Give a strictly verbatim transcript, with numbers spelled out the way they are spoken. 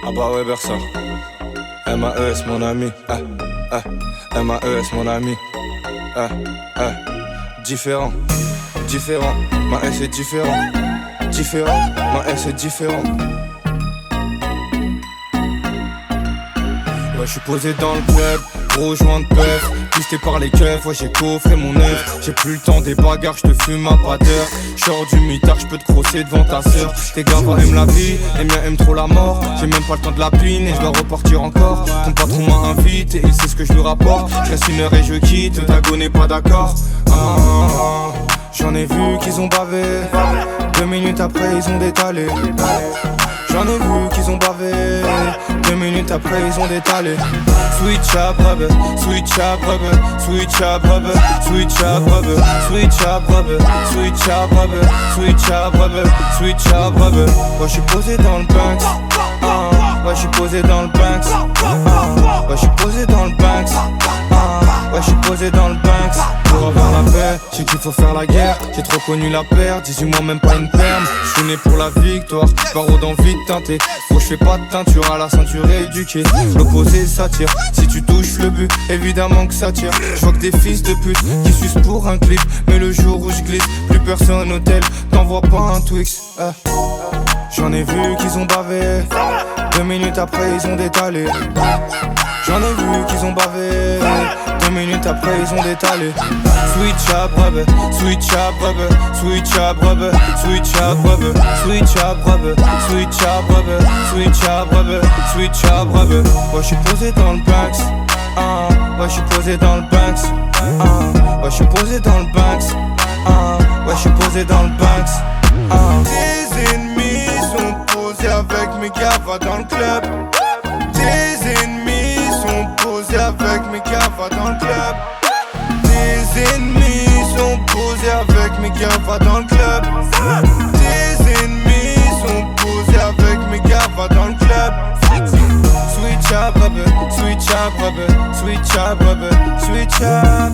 Ah bah ouais, Bersa. M A E S mon ami. Ah, ah. M A E S mon ami. Ah, ah. Différent, différent. Ma S est différent. Différent, ma S est différent. Ouais, je suis posé dans le club, gros joint de bœuf, pisté par les keufs, ouais j'ai coffré mon œuf. J'ai plus le temps des bagarres, je te fume à pas d'heure. J'sors du mitard, je peux te crosser devant ta sœur. Tes gars aiment la vie, les miens aiment trop la mort. J'ai même pas le temps de la pine et je dois repartir encore. Ton patron m'a invité, il sait ce que je lui rapporte. Je reste une heure et je quitte, ta go n'est pas d'accord. Ah, ah, ah. J'en ai vu qu'ils ont bavé, deux minutes après ils ont détalé. J'en ai vu qu'ils ont bavé, deux minutes après ils ont détalé. Switch up rubber, switch up rubber, switch up rubber, switch up rubber, switch up rubber, switch up rubber, switch up rubber, switch up rubber. Ouais, je suis posé dans le Banks. Uh, ouais, je suis posé dans le Banks. Uh, ouais, je suis posé dans le Banks. Uh, ouais, je suis posé dans le Banks. Pour avoir la paix, j'ai qu'il faut faire la guerre. J'ai trop connu la perte, dix-huit mois même pas une perme. Je suis né pour la victoire, paro d'envie de teinter. Faut je fais pas de teinture à la ceinture éduquée. L'opposé s'attire, si tu touches le but, évidemment que ça tire. Je vois que des fils de pute qui sucent pour un clip. Mais le jour où je glisse, plus personne au tel, t'envoies pas un Twix. euh. J'en ai vu qu'ils ont bavé, deux minutes après ils ont détalé. J'en ai vu qu'ils ont bavé, deux minutes après ils ont détalé. Switch up rubber, switch up rubber, switch up rubber, switch up rubber, switch up rubber, switch up rubber, switch up rubber, switch up rubber. Ouais, je suis posé dans le Banks. Uh, ouais, je suis posé dans le Banks. Uh, ouais, je suis posé dans le Banks. Uh, ouais, je suis posé dans le Banks. Uh. Tes ennemis sont posés avec mes gars, va dans le club. Tes ennemis sont posés avec mes gars, va dans le club. Tes ennemis sont posés avec mes gars, va dans le club. Tes ennemis sont posés avec mes gars, va dans le club. Switch up rubber, switch up rubber, switch up rubber, switch up.